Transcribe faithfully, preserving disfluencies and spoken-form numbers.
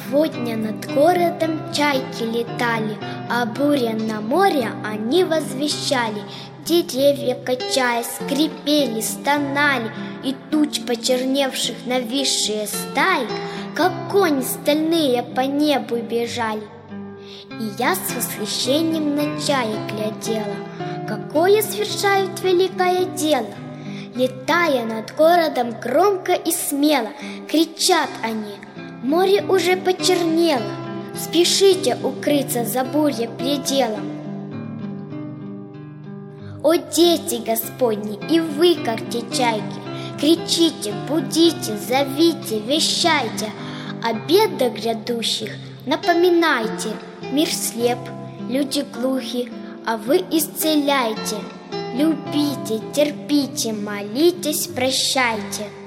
Сегодня над городом чайки летали, а буря на море они возвещали. Деревья, качаясь, скрипели, стонали, и туч почерневших нависшие стаи, как кони стальные, по небу бежали. И я с восхищением на чаек глядела, какое совершают великое дело. Летая над городом громко и смело, кричат они: море уже почернело, спешите укрыться за буря пределом. О, дети Господни, и вы, как те чайки, кричите, будите, зовите, вещайте, о бедах грядущих напоминайте. Мир слеп, люди глухи, а вы исцеляйте. Любите, терпите, молитесь, прощайте.